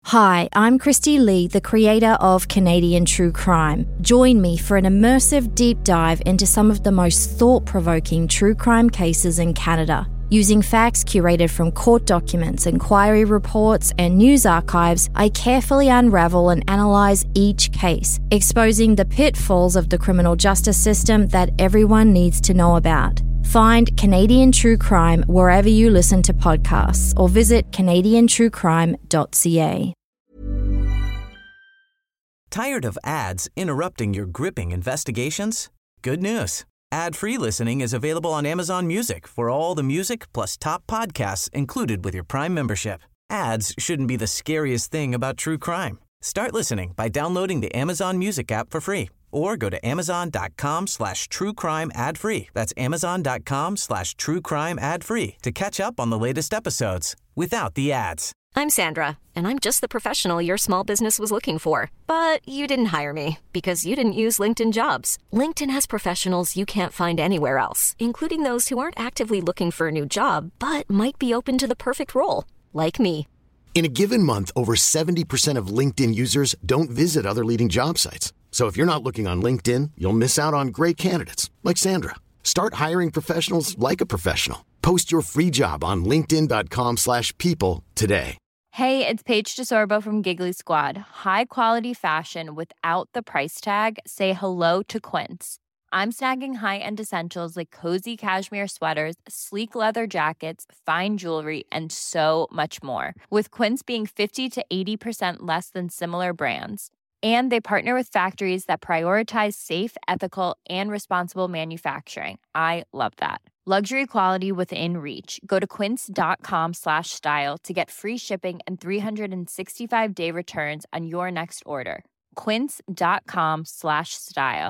Hi, I'm Christy Lee, the creator of Canadian True Crime. Join me for an immersive deep dive into some of the most thought-provoking true crime cases in Canada. Using facts curated from court documents, inquiry reports, and news archives, I carefully unravel and analyse each case, exposing the pitfalls of the criminal justice system that everyone needs to know about. Find Canadian True Crime wherever you listen to podcasts or visit canadiantruecrime.ca. Tired of ads interrupting your gripping investigations? Good news. Ad-free listening is available on Amazon Music for all the music plus top podcasts included with your Prime membership. Ads shouldn't be the scariest thing about true crime. Start listening by downloading the Amazon Music app for free or go to amazon.com/truecrime ad-free. That's amazon.com/truecrime ad-free to catch up on the latest episodes without the ads. I'm Sandra, and I'm just the professional your small business was looking for. But you didn't hire me because you didn't use LinkedIn Jobs. LinkedIn has professionals you can't find anywhere else, including those who aren't actively looking for a new job, but might be open to the perfect role, like me. In a given month, over 70% of LinkedIn users don't visit other leading job sites. So if you're not looking on LinkedIn, you'll miss out on great candidates like Sandra. Start hiring professionals like a professional. Post your free job on linkedin.com/people today. Hey, it's Paige DeSorbo from Giggly Squad. High quality fashion without the price tag. Say hello to Quince. I'm snagging high-end essentials like cozy cashmere sweaters, sleek leather jackets, fine jewelry, and so much more. With Quince being 50 to 80% less than similar brands. And they partner with factories that prioritize safe, ethical, and responsible manufacturing. I love that. Luxury quality within reach. Go to quince.com/style to get free shipping and 365-day returns on your next order. Quince.com/style.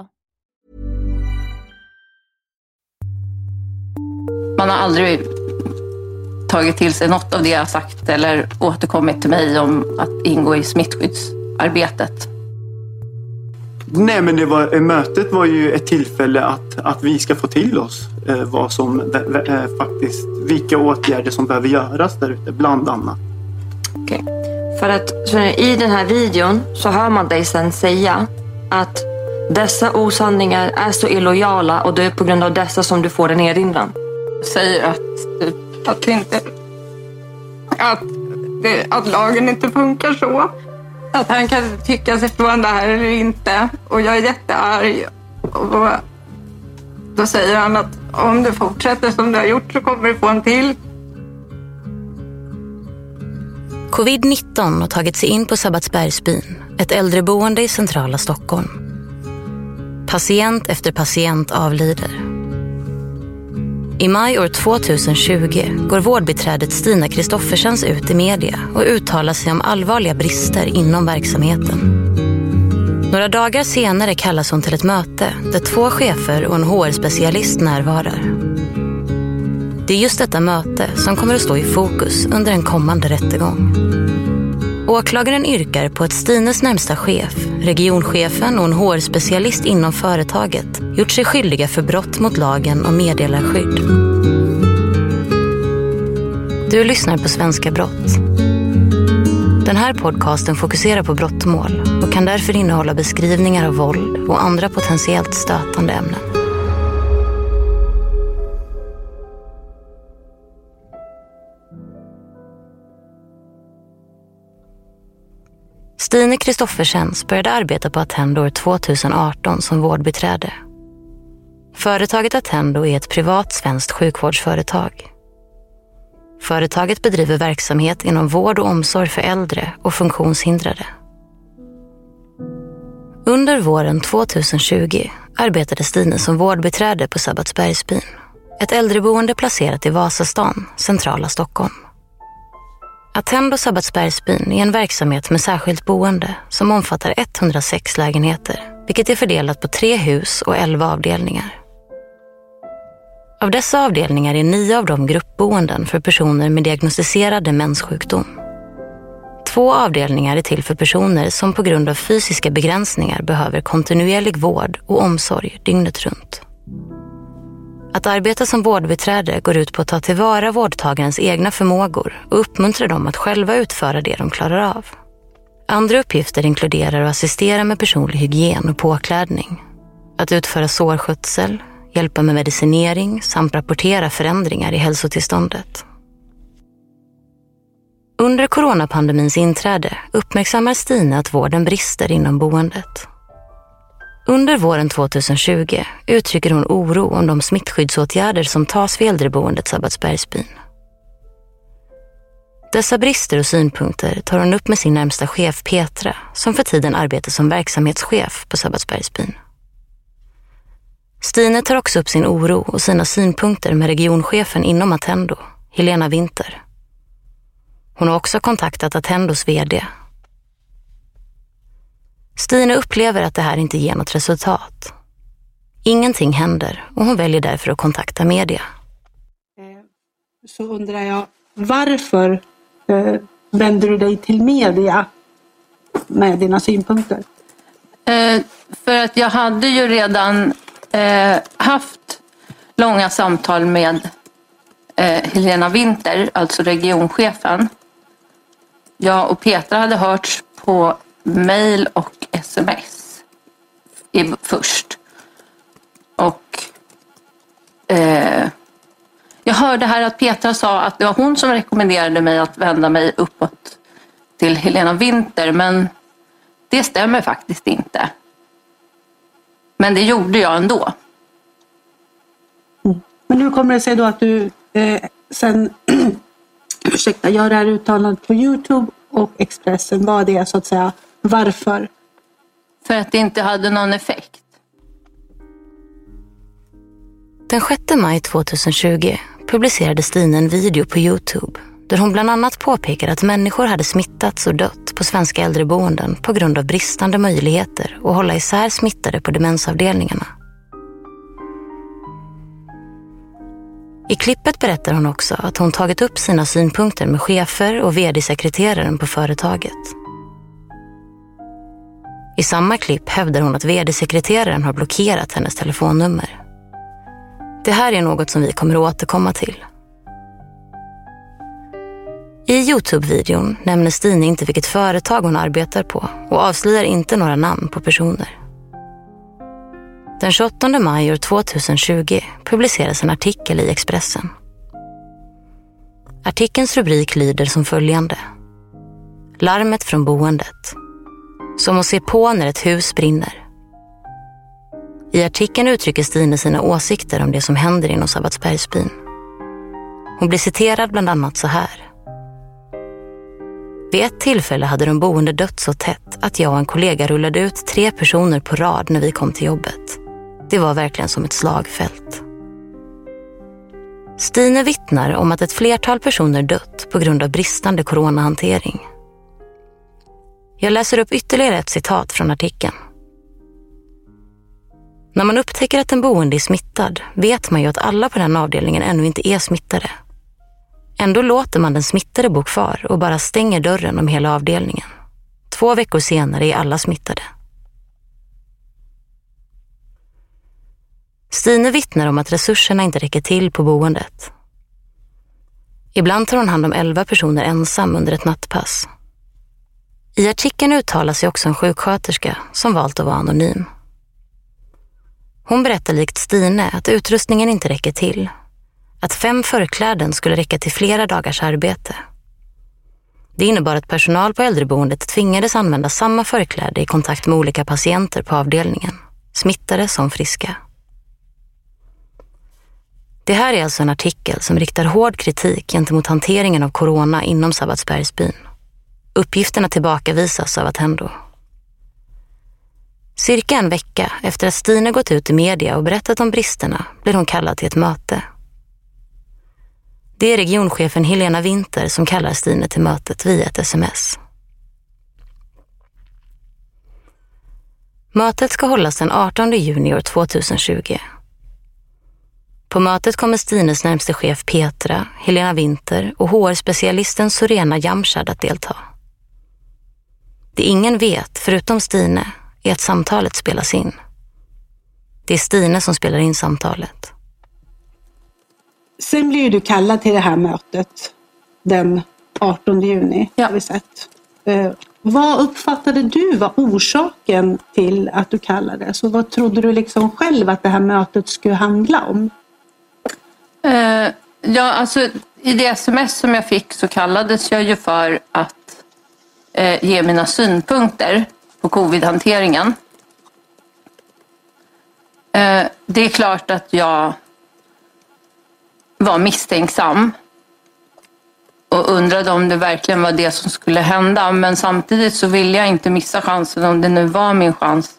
Man har aldrig tagit till sig något av det jag sagt eller återkommit till mig om att ingå i smittskyddsarbetet. Nej, men mötet var ju ett tillfälle att vi ska få till oss vad som faktiskt, vilka åtgärder som behöver göras där ute, bland annat. Okej. För att i den här videon så hör man dig sen säga att dessa osanningar är så illojala och det är på grund av dessa som du får en erinran. Säger att lagen inte funkar så. Att han kan tycka sig från det här eller inte. Och jag är jättearg. Och då säger han att om du fortsätter som du har gjort så kommer du få en till. Covid-19 har tagit sig in på Sabbatsbergsbyn, ett äldreboende i centrala Stockholm. Patient efter patient avlider. I maj år 2020 går vårdbiträdet Stina Kristoffersens ut i media och uttalar sig om allvarliga brister inom verksamheten. Några dagar senare kallas hon till ett möte där 2 chefer och en HR-specialist närvarar. Det är just detta möte som kommer att stå i fokus under en kommande rättegång. Åklagaren yrkar på att Stines närmsta chef, regionchefen och en HR-specialist inom företaget gjort sig skyldiga för brott mot lagen om meddelarskydd. Du lyssnar på Svenska brott. Den här podcasten fokuserar på brottmål och kan därför innehålla beskrivningar av våld och andra potentiellt stötande ämnen. Stine Kristoffersens började arbeta på Attendo år 2018 som vårdbiträde. Företaget Attendo är ett privat svenskt sjukvårdsföretag. Företaget bedriver verksamhet inom vård och omsorg för äldre och funktionshindrade. Under våren 2020 arbetade Stine som vårdbiträde på Sabbatsbergsbyn, ett äldreboende placerat i Vasastan, centrala Stockholm. Attendo Sabbatsbergsbyn är en verksamhet med särskilt boende som omfattar 106 lägenheter, vilket är fördelat på 3 hus och 11 avdelningar. Av dessa avdelningar är 9 av dem gruppboenden för personer med diagnostiserad demenssjukdom. 2 avdelningar är till för personer som på grund av fysiska begränsningar behöver kontinuerlig vård och omsorg dygnet runt. Att arbeta som vårdbiträde går ut på att ta tillvara vårdtagarens egna förmågor och uppmuntra dem att själva utföra det de klarar av. Andra uppgifter inkluderar att assistera med personlig hygien och påklädning, att utföra sårskötsel, hjälpa med medicinering samt rapportera förändringar i hälsotillståndet. Under coronapandemins inträde uppmärksammar Stina att vården brister inom boendet. Under våren 2020 uttrycker hon oro om de smittskyddsåtgärder som tas vid äldreboendet Sabbatsbergsbyn. Dessa brister och synpunkter tar hon upp med sin närmsta chef Petra, som för tiden arbetar som verksamhetschef på Sabbatsbergsbyn. Stina tar också upp sin oro och sina synpunkter med regionchefen inom Attendo, Helena Winter. Hon har också kontaktat Attendos vd. Stina upplever att det här inte ger något resultat. Ingenting händer och hon väljer därför att kontakta media. Så undrar jag, varför vänder du dig till media med dina synpunkter? För att jag hade ju redan haft långa samtal med Helena Winter, alltså regionchefen. Jag och Petra hade hörts på mail och sms först. Och jag hörde här att Petra sa att det var hon som rekommenderade mig att vända mig uppåt till Helena Winter, men det stämmer faktiskt inte. Men det gjorde jag ändå. Men hur kommer det sig då att du sen gör det här uttalandet på YouTube och Expressen? Vad är det så att säga? Varför? För att det inte hade någon effekt. Den 6 maj 2020 publicerade Stina en video på YouTube där hon bland annat påpekar att människor hade smittats och dött på svenska äldreboenden på grund av bristande möjligheter att hålla isär smittade på demensavdelningarna. I klippet berättar hon också att hon tagit upp sina synpunkter med chefer och vd-sekreteraren på företaget. I samma klipp hävdar hon att vd-sekreteraren har blockerat hennes telefonnummer. Det här är något som vi kommer att återkomma till. I YouTube-videon nämner Stina inte vilket företag hon arbetar på och avslöjar inte några namn på personer. Den 28 maj år 2020 publiceras en artikel i Expressen. Artikelns rubrik lyder som följande: Larmet från boendet. Som att se på när ett hus brinner. I artikeln uttrycker Stina sina åsikter om det som händer inom Sabbatsbergsbyn. Hon blir citerad bland annat så här: Vid ett tillfälle hade de boende dött så tätt att jag och en kollega rullade ut 3 personer på rad när vi kom till jobbet. Det var verkligen som ett slagfält. Stina vittnar om att ett flertal personer dött på grund av bristande coronahantering. Jag läser upp ytterligare ett citat från artikeln. När man upptäcker att en boende är smittad vet man ju att alla på den avdelningen ännu inte är smittade. Ändå låter man den smittade bo kvar och bara stänger dörren om hela avdelningen. 2 veckor senare är alla smittade. Stina vittnar om att resurserna inte räcker till på boendet. Ibland tar hon hand om 11 personer ensam under ett nattpass. I artikeln uttalar sig också en sjuksköterska som valt att vara anonym. Hon berättar likt Stina att utrustningen inte räcker till. Att 5 förkläden skulle räcka till flera dagars arbete. Det innebar att personal på äldreboendet tvingades använda samma förkläde i kontakt med olika patienter på avdelningen. Smittade som friska. Det här är alltså en artikel som riktar hård kritik gentemot hanteringen av corona inom Sabbatsbergsbyn. Uppgifterna tillbakavisas av Attendo. Cirka en vecka efter att Stina gått ut i media och berättat om bristerna blir hon kallad till ett möte. Det är regionchefen Helena Winter som kallar Stina till mötet via ett sms. Mötet ska hållas den 18 juni år 2020. På mötet kommer Stines närmste chef Petra, Helena Winter och HR-specialisten Sorena Jamshad att delta. Det ingen vet, förutom Stine, är att samtalet spelas in. Det är Stine som spelar in samtalet. Sen blir du kallad till det här mötet den 18 juni, har vi sett. Vad uppfattade du var orsaken till att du kallades? Och vad trodde du liksom själv att det här mötet skulle handla om? Ja, alltså i det sms som jag fick så kallades jag ju för att ge mina synpunkter på covid-hanteringen. Det är klart att jag var misstänksam och undrade om det verkligen var det som skulle hända. Men samtidigt så ville jag inte missa chansen, om det nu var min chans,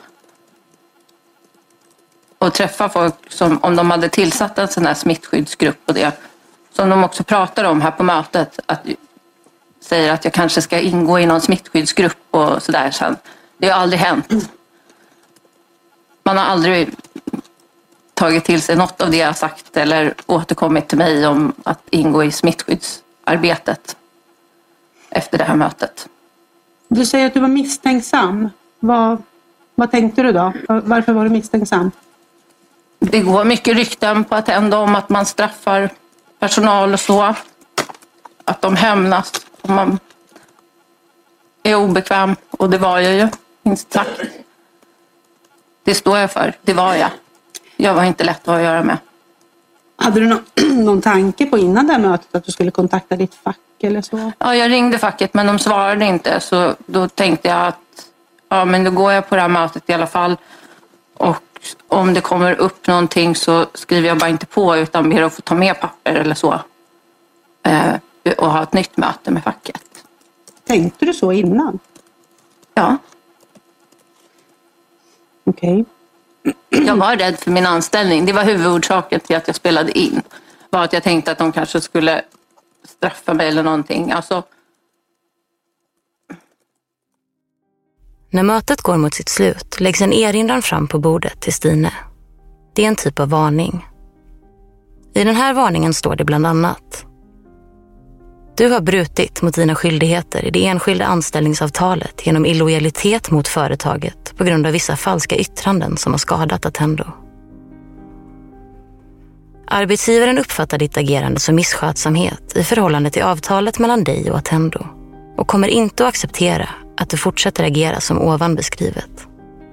att träffa folk som, om de hade tillsatt en sån här smittskyddsgrupp och det som de också pratar om här på mötet, att säger att jag kanske ska ingå i någon smittskyddsgrupp och sådär sen. Det har aldrig hänt. Man har aldrig tagit till sig något av det jag sagt eller återkommit till mig om att ingå i smittskyddsarbetet efter det här mötet. Du säger att du var misstänksam. Vad tänkte du då? Varför var du misstänksam? Det går mycket rykten på Attendo om att man straffar personal och så. Att de hämnas om man är obekväm. Och det var jag ju, minst sagt. Det står jag för. Det var jag. Jag var inte lätt att göra med. Hade du någon tanke på innan det här mötet att du skulle kontakta ditt fack eller så? Ja, jag ringde facket men de svarade inte. Så då tänkte jag att ja, men då går jag på det här mötet i alla fall. Och om det kommer upp någonting så skriver jag bara inte på utan ber att få ta med papper eller så. Och ha ett nytt möte med facket. Tänkte du så innan? Ja. Okej. Jag var rädd för min anställning. Det var huvudorsaken till att jag spelade in. Var att jag tänkte att de kanske skulle straffa mig eller någonting. Alltså... När mötet går mot sitt slut läggs en erinran fram på bordet till Stine. Det är en typ av varning. I den här varningen står det bland annat: du har brutit mot dina skyldigheter i det enskilda anställningsavtalet genom illojalitet mot företaget på grund av vissa falska yttranden som har skadat Attendo. Arbetsgivaren uppfattar ditt agerande som misskötsamhet i förhållande till avtalet mellan dig och Attendo och kommer inte att acceptera att du fortsätter agera som ovan beskrivet.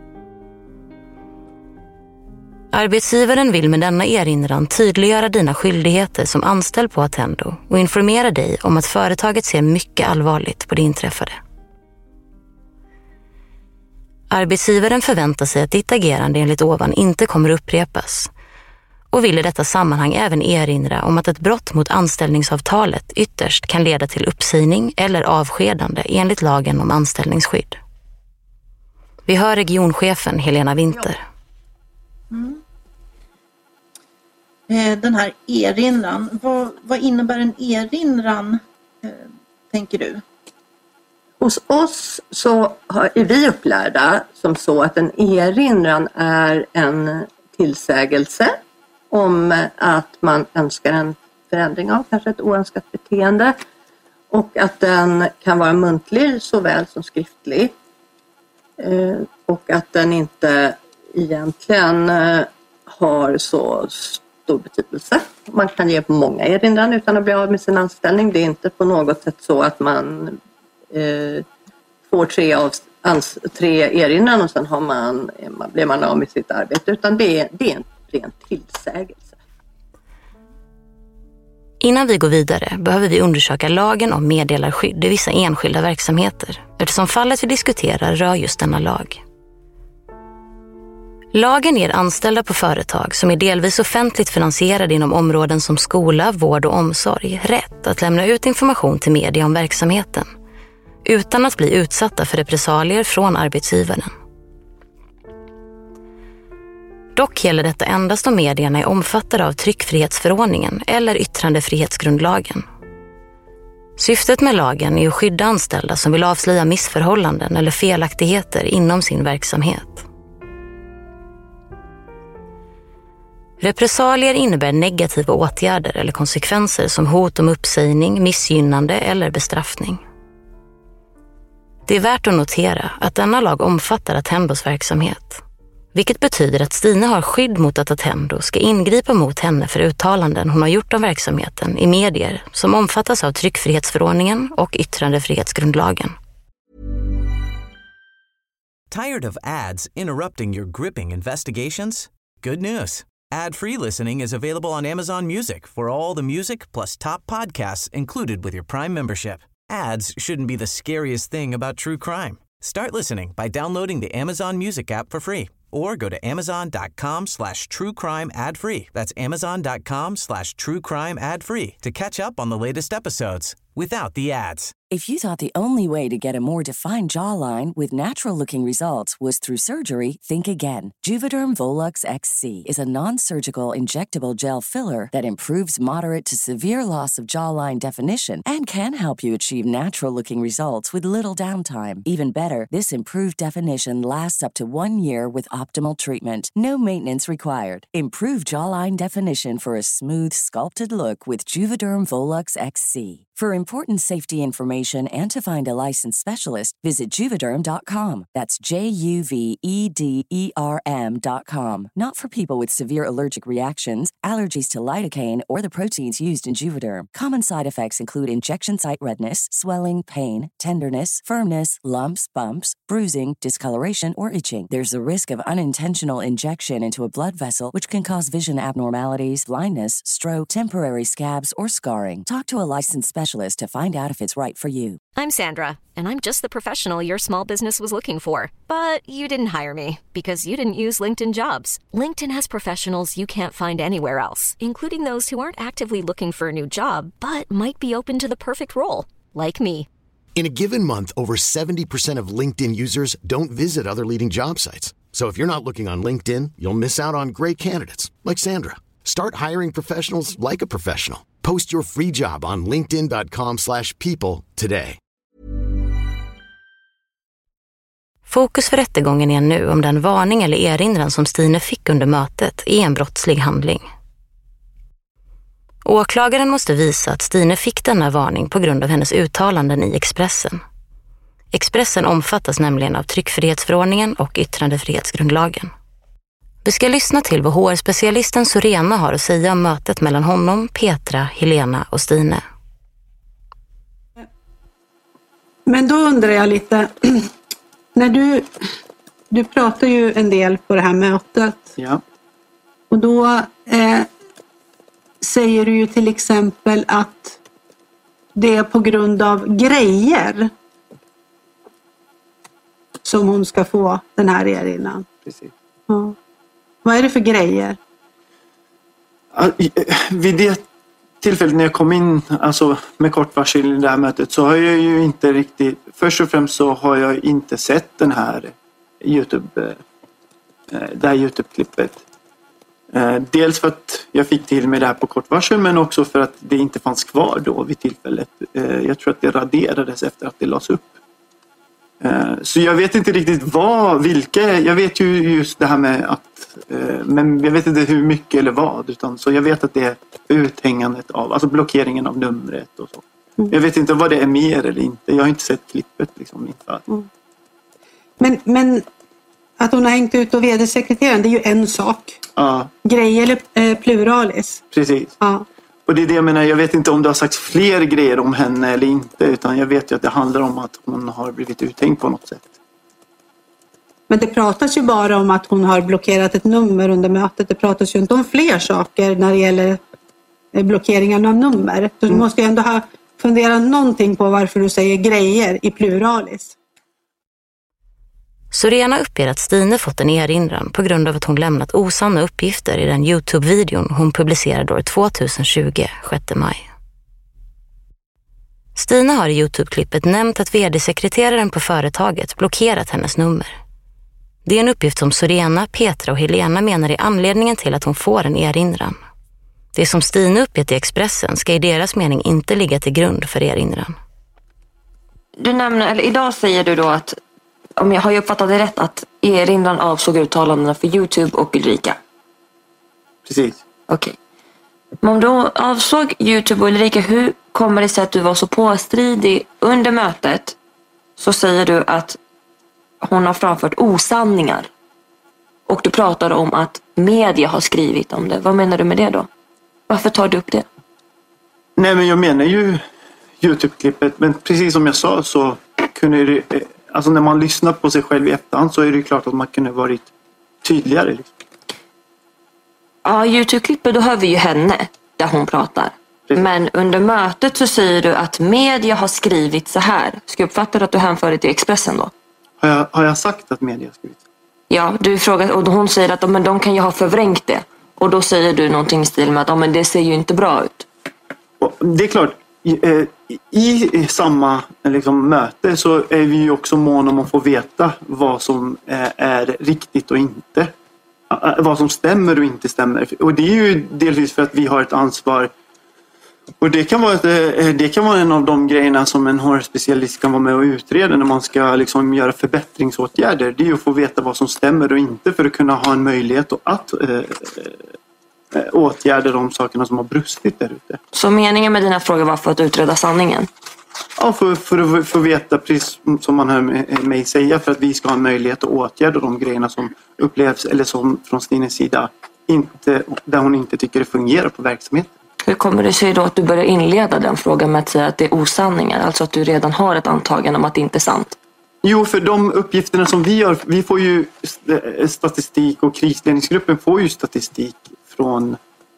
Arbetsgivaren vill med denna erinran tydliggöra dina skyldigheter som anställd på Attendo och informera dig om att företaget ser mycket allvarligt på det inträffade. Arbetsgivaren förväntar sig att ditt agerande enligt ovan inte kommer upprepas och vill i detta sammanhang även erinra om att ett brott mot anställningsavtalet ytterst kan leda till uppsägning eller avskedande enligt lagen om anställningsskydd. Vi hör regionchefen Helena Winter. Den här erinran, vad innebär en erinran, tänker du? Hos oss så är vi upplärda som så att en erinran är en tillsägelse om att man önskar en förändring av kanske ett oönskat beteende och att den kan vara muntlig såväl som skriftlig och att den inte egentligen har så stor betydelse. Man kan ge många erinran utan att bli av med sin anställning. Det är inte på något sätt så att man får tre erinran och sen blir man av med sitt arbete, utan det är en ren tillsägelse. Innan vi går vidare behöver vi undersöka lagen om meddelarskydd i vissa enskilda verksamheter, eftersom fallet vi diskuterar rör just denna lag. Lagen ger anställda på företag som är delvis offentligt finansierade inom områden som skola, vård och omsorg rätt att lämna ut information till media om verksamheten utan att bli utsatta för repressalier från arbetsgivaren. Dock gäller detta endast om medierna är omfattade av tryckfrihetsförordningen eller yttrandefrihetsgrundlagen. Syftet med lagen är att skydda anställda som vill avslöja missförhållanden eller felaktigheter inom sin verksamhet. Repressalier innebär negativa åtgärder eller konsekvenser som hot om uppsägning, missgynnande eller bestraffning. Det är värt att notera att denna lag omfattar Attendos verksamhet, vilket betyder att Stine har skydd mot att Attendo ska ingripa mot henne för uttalanden hon har gjort om verksamheten i medier som omfattas av tryckfrihetsförordningen och yttrandefrihetsgrundlagen. Tired of ads interrupting your gripping investigations? Good news. Ad-free listening is available on Amazon Music for all the music plus top podcasts included with your Prime membership. Ads shouldn't be the scariest thing about true crime. Start listening by downloading the Amazon Music app for free or go to amazon.com/truecrime ad-free. That's amazon.com/truecrime ad-free to catch up on the latest episodes without the ads. If you thought the only way to get a more defined jawline with natural-looking results was through surgery, think again. Juvederm Volux XC is a non-surgical injectable gel filler that improves moderate to severe loss of jawline definition and can help you achieve natural-looking results with little downtime. Even better, this improved definition lasts up to 1 year with optimal treatment. No maintenance required. Improve jawline definition for a smooth, sculpted look with Juvederm Volux XC. For important safety information and to find a licensed specialist, visit Juvederm.com. That's JUVEDERM.com. Not for people with severe allergic reactions, allergies to lidocaine, or the proteins used in Juvederm. Common side effects include injection site redness, swelling, pain, tenderness, firmness, lumps, bumps, bruising, discoloration, or itching. There's a risk of unintentional injection into a blood vessel, which can cause vision abnormalities, blindness, stroke, temporary scabs, or scarring. Talk to a licensed specialist to find out if it's right for you. I'm Sandra, and I'm just the professional your small business was looking for. But you didn't hire me because you didn't use LinkedIn Jobs. LinkedIn has professionals you can't find anywhere else, including those who aren't actively looking for a new job, but might be open to the perfect role, like me. In a given month, over 70% of LinkedIn users don't visit other leading job sites. So if you're not looking on LinkedIn, you'll miss out on great candidates like Sandra. Start hiring professionals like a professional. Post your free job on linkedin.com/people today. Fokus för rättegången är nu om den varning eller erinran som Stine fick under mötet är en brottslig handling. Åklagaren måste visa att Stine fick denna varning på grund av hennes uttalanden i Expressen. Expressen omfattas nämligen av tryckfrihetsförordningen och yttrandefrihetsgrundlagen. Vi ska lyssna till vad HR-specialisten Sorena har att säga om mötet mellan honom, Petra, Helena och Stine. Men då undrar jag lite, när du pratar ju en del på det här mötet. Ja. Och då säger du ju till exempel att det är på grund av grejer som hon ska få den här erinran. Precis. Ja. Vad är det för grejer? Vid det tillfället när jag kom in med kort varsel i det här mötet så har jag ju inte riktigt... Först och främst så har jag inte sett det här YouTube-klippet. Dels för att jag fick till med det här på kort varsel, men också för att det inte fanns kvar då vid tillfället. Jag tror att det raderades efter att det lades upp. Så jag vet inte riktigt vilka, jag vet ju just det här med att, men jag vet inte hur mycket eller vad, utan så jag vet att det är uthängandet av, alltså blockeringen av numret och så. Jag vet inte vad det är mer eller inte, jag har inte sett klippet liksom inför. Men att hon har hängt ut och vd-sekreteraren, det är ju en sak. Ja. Grejer eller pluralis. Precis. Ja. Och det är det jag menar, jag vet inte om det har sagts fler grejer om henne eller inte, utan jag vet ju att det handlar om att hon har blivit uthängd på något sätt. Men det pratas ju bara om att hon har blockerat ett nummer under mötet. Det pratas ju inte om fler saker när det gäller blockeringen av nummer. Så du måste ju ändå ha funderat någonting på varför du säger grejer i pluralis. Sorena uppger att Stine fått en erinran på grund av att hon lämnat osanna uppgifter i den YouTube-videon hon publicerade år 2020, 6 maj. Stine har i YouTube-klippet nämnt att vd-sekreteraren på företaget blockerat hennes nummer. Det är en uppgift som Sorena, Petra och Helena menar är anledningen till att hon får en erinran. Det som Stine uppgett i Expressen ska i deras mening inte ligga till grund för erinran. Du nämner, eller idag säger du då att, om jag har uppfattat det rätt, att erinran avsåg uttalandena för YouTube och Ulrika. Precis. Okej. Men om du avsåg YouTube och Ulrika, hur kommer det sig att du var så påstridig under mötet? Så säger du att hon har framfört osanningar. Och du pratade om att media har skrivit om det. Vad menar du med det då? Varför tar du upp det? Nej, men jag menar ju YouTube-klippet. Men precis som jag sa så kunde det... alltså när man lyssnar på sig själv i efterhand så är det klart att man kunde varit tydligare. Liksom. Ja, YouTube-klippet, då hör vi ju henne där hon pratar. Precis. Men under mötet så säger du att media har skrivit så här. Ska jag uppfatta att du hänför det till Expressen då? Har jag sagt att media har skrivit? Ja, du frågar, och hon säger att men de kan ju ha förvrängt det. Och då säger du någonting i stil med att men det ser ju inte bra ut. Det är klart, i samma liksom, möte så är vi ju också måna om att få veta vad som är riktigt och inte. Vad som stämmer och inte stämmer. Och det är ju delvis för att vi har ett ansvar. Och det kan vara en av de grejerna som en HR-specialist kan vara med och utreda när man ska liksom göra förbättringsåtgärder. Det är ju att få veta vad som stämmer och inte för att kunna ha en möjlighet att åtgärda de sakerna som har brustit där ute. Så meningen med dina frågor var för att utreda sanningen? Ja, för att få veta, precis som man hör mig säga, för att vi ska ha en möjlighet att åtgärda de grejerna som upplevs eller som från Stines sida där hon inte tycker det fungerar på verksamheten. Hur kommer det sig då att du börjar inleda den frågan med att säga att det är osanningar? Alltså att du redan har ett antagande om att det inte är sant? Jo, för de uppgifterna som vi får ju statistik och krisledningsgruppen får ju statistik från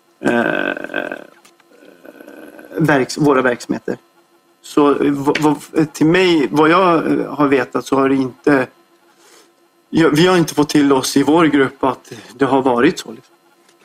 våra verksamheter. Så till mig, vad jag har vetat så har det inte... Vi har inte fått till oss i vår grupp att det har varit så. Liksom.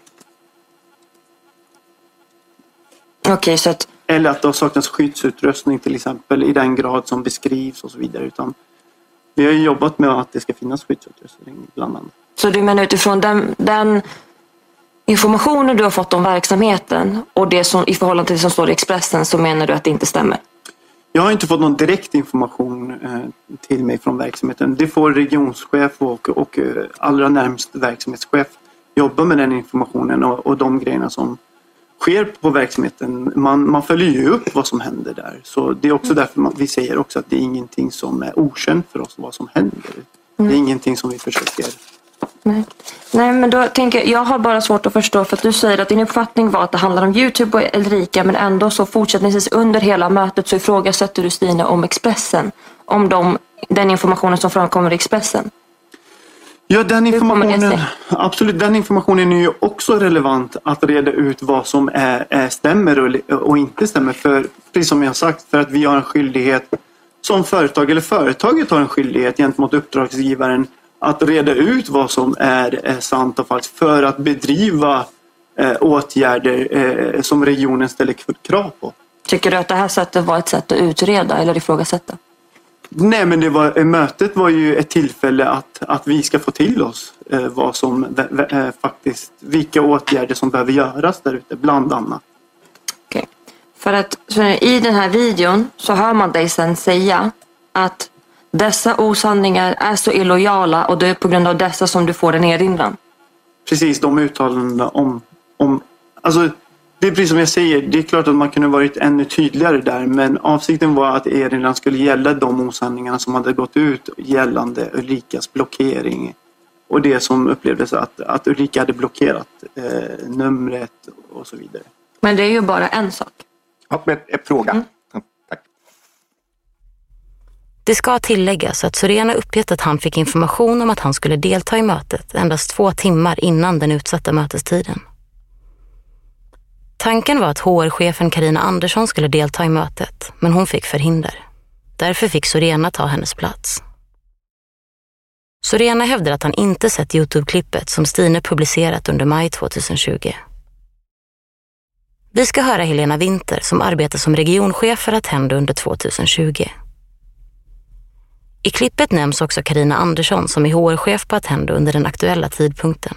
Okej, så att... Eller att det har saknats skyddsutrustning till exempel i den grad som beskrivs och så vidare. Utan vi har ju jobbat med att det ska finnas skyddsutrustning bland annat. Så du menar utifrån den informationen du har fått om verksamheten och det som i förhållande till det som står i Expressen, så menar du att det inte stämmer? Jag har inte fått någon direkt information till mig från verksamheten. Det får regionschef och allra närmst verksamhetschef jobba med den informationen och de grejerna som sker på verksamheten. Man följer ju upp vad som händer där. Så det är också därför vi säger också att det är ingenting som är okänt för oss vad som händer. Det är ingenting som vi försöker. Nej, men då tänker jag har bara svårt att förstå, för att du säger att din uppfattning var att det handlar om YouTube och Ulrika, men ändå så fortsättningsvis under hela mötet så ifrågasätter du Stine om Expressen, om den informationen som framkommer i Expressen. Ja, den informationen, absolut, den informationen är ju också relevant att reda ut vad som stämmer och inte stämmer. För precis som jag har sagt, för att vi har en skyldighet som företag, eller företaget har en skyldighet gentemot uppdragsgivaren att reda ut vad som är sant och falskt för att bedriva åtgärder som regionen ställer krav på. Tycker du att det här sättet var ett sätt att utreda eller ifrågasätta? Nej, men mötet var ju ett tillfälle att vi ska få till oss vad som faktiskt, vilka åtgärder som behöver göras där ute, bland annat. Okej. För att i den här videon så hör man dig sen säga att dessa osanningar är så illojala och det är på grund av dessa som du får en erinran. Precis, de uttalandena om alltså det är precis som jag säger, det är klart att man kunde varit ännu tydligare där, men avsikten var att erinran skulle gälla de osanningarna som hade gått ut gällande Ulrikas blockering och det som upplevdes att Ulrika hade blockerat numret och så vidare. Men det är ju bara en sak. Ja, men en fråga. Tack. Det ska tilläggas att Sorena uppgett att han fick information om att han skulle delta i mötet endast 2 timmar innan den utsatta mötestiden. Tanken var att HR-chefen Carina Andersson skulle delta i mötet, men hon fick förhinder. Därför fick Sorena ta hennes plats. Sorena hävdar att han inte sett YouTube-klippet som Stine publicerat under maj 2020. Vi ska höra Helena Winter som arbetar som regionchef för Attendo under 2020. I klippet nämns också Carina Andersson som är HR-chef på Attendo under den aktuella tidpunkten.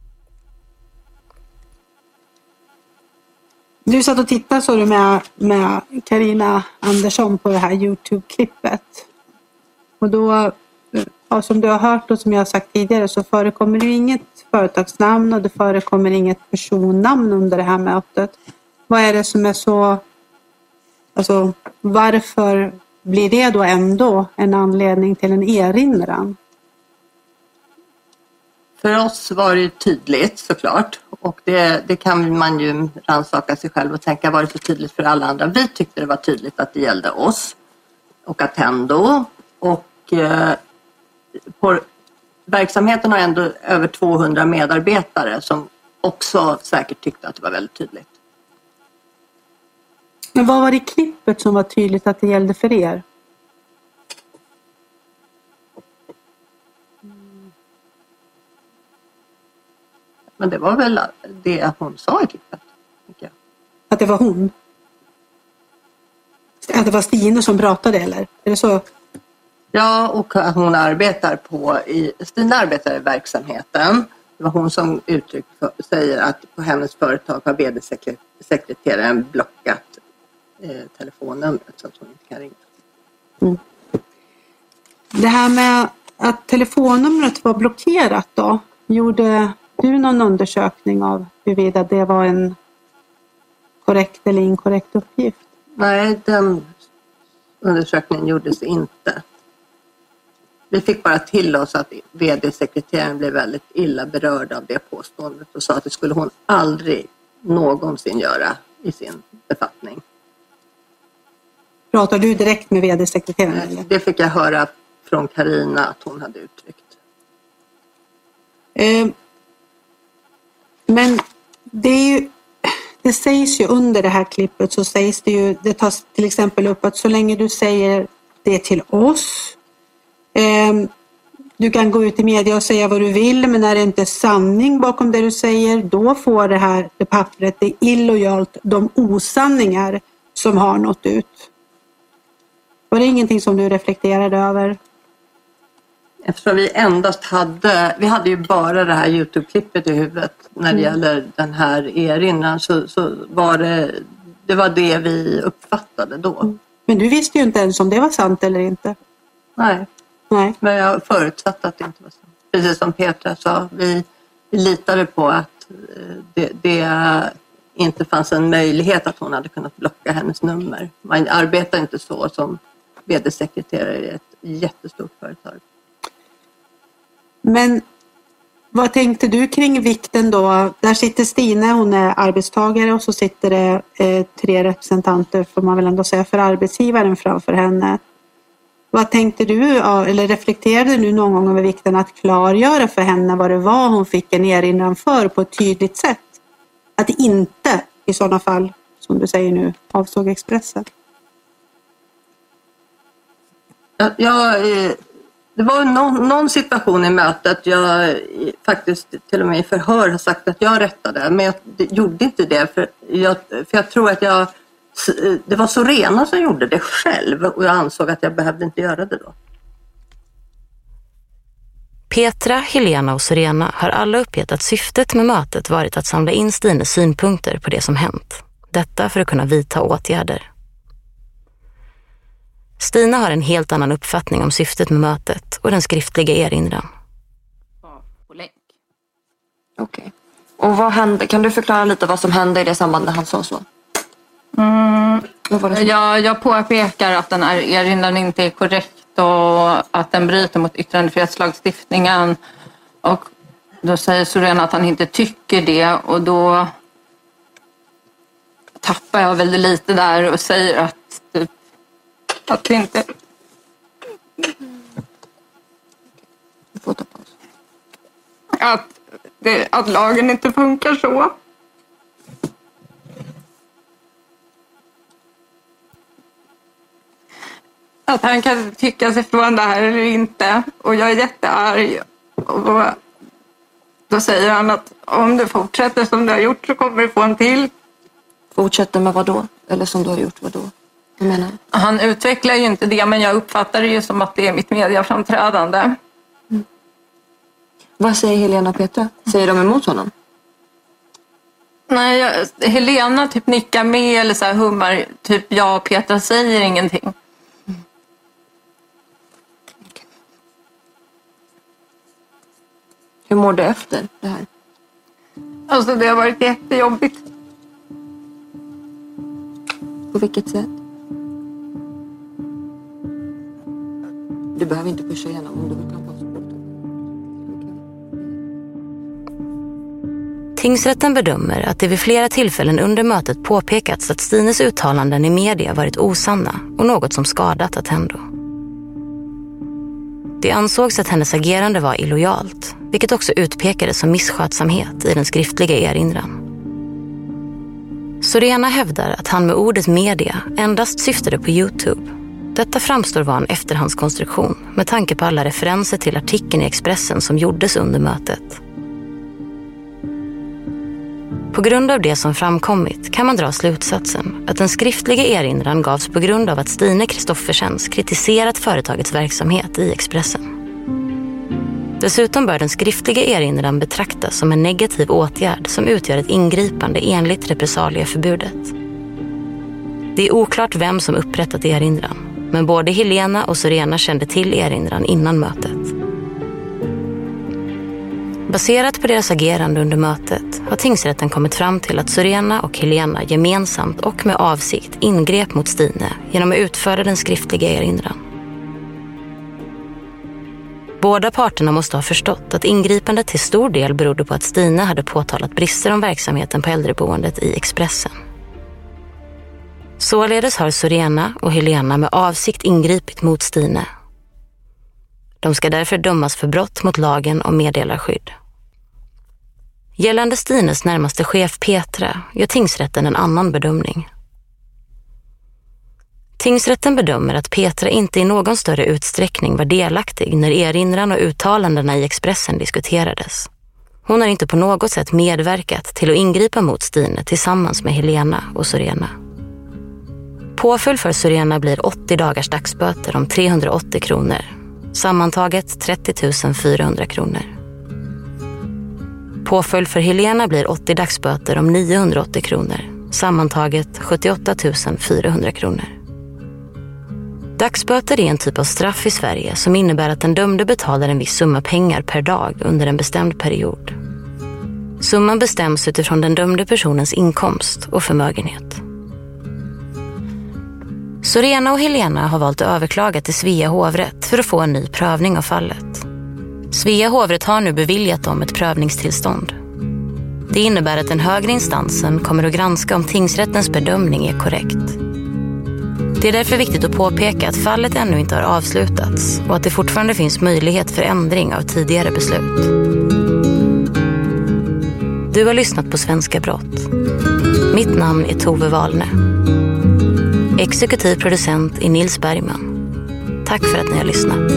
Du satt och tittade, så du, med Carina Andersson på det här YouTube-klippet. Och då, ja, som du har hört och som jag har sagt tidigare, så förekommer det inget företagsnamn och det förekommer inget personnamn under det här mötet. Vad är det som är så... Alltså, varför blir det då ändå en anledning till en erinran? För oss var det tydligt såklart, och det kan man ju rannsaka sig själv och tänka, var det så tydligt för alla andra? Vi tyckte det var tydligt att det gällde oss och Attendo, och verksamheten har ändå över 200 medarbetare som också säkert tyckte att det var väldigt tydligt. Men vad var det i klippet som var tydligt att det gällde för er? Men det var väl det hon sa i klippet. Att det var hon? Att det var Stina som pratade, eller? Är det så? Ja, och hon Stina arbetar i verksamheten. Det var hon som säger att på hennes företag har vd-sekreteraren blockat telefonnumret så att hon inte kan ringa. Mm. Det här med att telefonnumret var blockerat då, gjorde du någon undersökning av huruvida det var en korrekt eller inkorrekt uppgift? Nej, den undersökningen gjordes inte. Vi fick bara till oss att vd-sekreteraren blev väldigt illa berörd av det påståendet och sa att det skulle hon aldrig någonsin göra i sin befattning. Pratar du direkt med vd-sekreteraren? Eller? Det fick jag höra från Carina att hon hade uttryckt. Men det sägs ju under det här klippet, så sägs det ju, det tas till exempel upp att så länge du säger det till oss, du kan gå ut i media och säga vad du vill, men när det inte är sanning bakom det du säger, då får det pappret, det är illojalt, de osanningar som har nått ut. Var det ingenting som du reflekterade över? Eftersom vi endast vi hade ju bara det här YouTube-klippet i huvudet när det gäller den här erinran, så var det var det vi uppfattade då. Men du visste ju inte ens om det var sant eller inte. Nej. Men jag förutsatte att det inte var sant. Precis som Petra sa, vi litade på att det inte fanns en möjlighet att hon hade kunnat blocka hennes nummer. Man arbetar inte så som vd-sekreterare i ett jättestort företag. Men vad tänkte du kring vikten då? Där sitter Stina, hon är arbetstagare, och så sitter det 3 representanter, får man väl ändå säga, för arbetsgivaren framför henne. Vad tänkte du, eller reflekterade du någon gång över vikten att klargöra för henne vad det var hon fick en erinran för på ett tydligt sätt? Att det inte i sådana fall, som du säger nu, avsåg Expressen? Det var någon situation i mötet, jag faktiskt till och med i förhör har sagt att jag rättade, men jag gjorde inte det för jag tror att det var Sorena som gjorde det själv och jag ansåg att jag behövde inte göra det då. Petra, Helena och Sorena har alla uppgett att syftet med mötet varit att samla in Stines synpunkter på det som hänt. Detta för att kunna vidta åtgärder. Stina har en helt annan uppfattning om syftet med mötet och den skriftliga erinran. Okej. Och vad hände? Kan du förklara lite vad som hände i det sambandet han sa så? Jag påpekar att den här erinran inte är korrekt och att den bryter mot yttrandefrihetslagstiftningen. Och då säger Sorena att han inte tycker det, och då tappar jag väldigt lite där och säger att det inte... Du får ta paus. Att lagen inte funkar så. Att han kan tycka sig från det här eller inte. Och jag är jättearg. Och då säger han att om du fortsätter som du har gjort så kommer du få en till. Fortsätter med vad då? Eller som du har gjort vad då? Vad menar du? Han utvecklar ju inte det, men jag uppfattar det ju som att det är mitt mediaframträdande. Mm. Vad säger Helena och Petra? Säger de emot honom? Nej, Helena typ nickar med eller så här hummar. Typ jag och Petra säger ingenting. Mm. Okay. Hur mår du efter det här? Alltså det har varit jättejobbigt. På vilket sätt? Du behöver inte pusha igenom om du vill kan få support. Tingsrätten bedömer att det vid flera tillfällen under mötet påpekats att Stines uttalanden i media varit osanna och något som skadat Attendo. Det ansågs att hennes agerande var illojalt, vilket också utpekades som misskötsamhet i den skriftliga erinran. Sorena hävdar att han med ordet media endast syftade på YouTube. Detta framstår vara en efterhandskonstruktion med tanke på alla referenser till artikeln i Expressen som gjordes under mötet. På grund av det som framkommit kan man dra slutsatsen att den skriftliga erinran gavs på grund av att Stine Kristoffersens kritiserat företagets verksamhet i Expressen. Dessutom bör den skriftliga erinran betraktas som en negativ åtgärd som utgör ett ingripande enligt repressalieförbudet. Det är oklart vem som upprättat erinran, men både Helena och Sorena kände till erinran innan mötet. Baserat på deras agerande under mötet har tingsrätten kommit fram till att Sorena och Helena gemensamt och med avsikt ingrep mot Stine genom att utföra den skriftliga erinran. Båda parterna måste ha förstått att ingripandet till stor del berodde på att Stine hade påtalat brister om verksamheten på äldreboendet i Expressen. Således har Sorena och Helena med avsikt ingripit mot Stine. De ska därför dömas för brott mot lagen om meddelarskydd. Gällande Stines närmaste chef Petra gör tingsrätten en annan bedömning. Tingsrätten bedömer att Petra inte i någon större utsträckning var delaktig när erinran och uttalandena i Expressen diskuterades. Hon har inte på något sätt medverkat till att ingripa mot Stine tillsammans med Helena och Sorena. Påföljd för Sorena blir 80 dagars dagsböter om 380 kronor. Sammantaget 30 400 kronor. Påföljd för Helena blir 80 dagsböter om 980 kronor. Sammantaget 78 400 kronor. Dagsböter är en typ av straff i Sverige som innebär att den dömde betalar en viss summa pengar per dag under en bestämd period. Summan bestäms utifrån den dömde personens inkomst och förmögenhet. Sorena och Helena har valt att överklaga till Svea hovrätt för att få en ny prövning av fallet. Svea hovrätt har nu beviljat dem ett prövningstillstånd. Det innebär att den högre instansen kommer att granska om tingsrättens bedömning är korrekt. Det är därför viktigt att påpeka att fallet ännu inte har avslutats och att det fortfarande finns möjlighet för ändring av tidigare beslut. Du har lyssnat på Svenska brott. Mitt namn är Tove Wahlne. Exekutiv producent är Nils Bergman. Tack för att ni har lyssnat.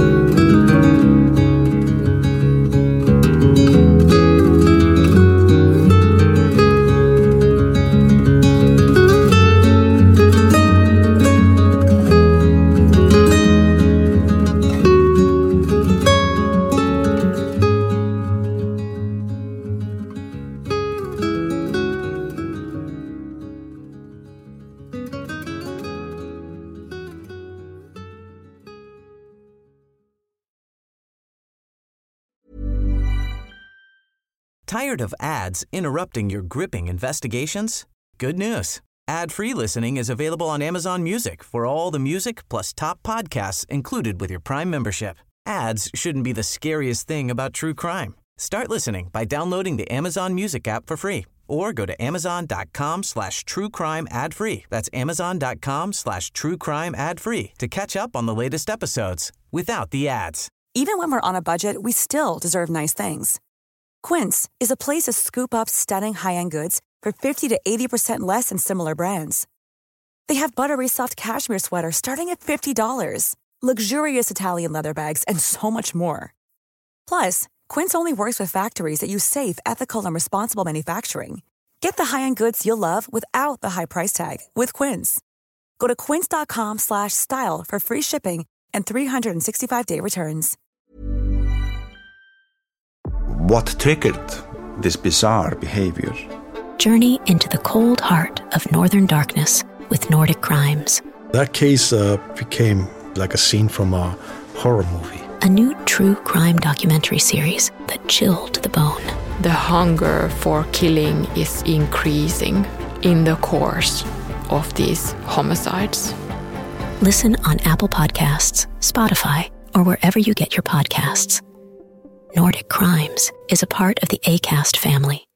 Tired of ads interrupting your gripping investigations? Good news. Ad-free listening is available on Amazon Music for all the music plus top podcasts included with your Prime membership. Ads shouldn't be the scariest thing about true crime. Start listening by downloading the Amazon Music app for free or go to amazon.com/truecrime ad-free. That's amazon.com/truecrime ad-free to catch up on the latest episodes without the ads. Even when we're on a budget, we still deserve nice things. Quince is a place to scoop up stunning high-end goods for 50 to 80% less than similar brands. They have buttery soft cashmere sweaters starting at $50, luxurious Italian leather bags, and so much more. Plus, Quince only works with factories that use safe, ethical, and responsible manufacturing. Get the high-end goods you'll love without the high price tag with Quince. Go to quince.com/style for free shipping and 365-day returns. What triggered this bizarre behavior? Journey into the cold heart of Northern Darkness with Nordic Crimes. That case became like a scene from a horror movie. A new true crime documentary series that chilled the bone. The hunger for killing is increasing in the course of these homicides. Listen on Apple Podcasts, Spotify, or wherever you get your podcasts. Nordic Crimes is a part of the Acast family.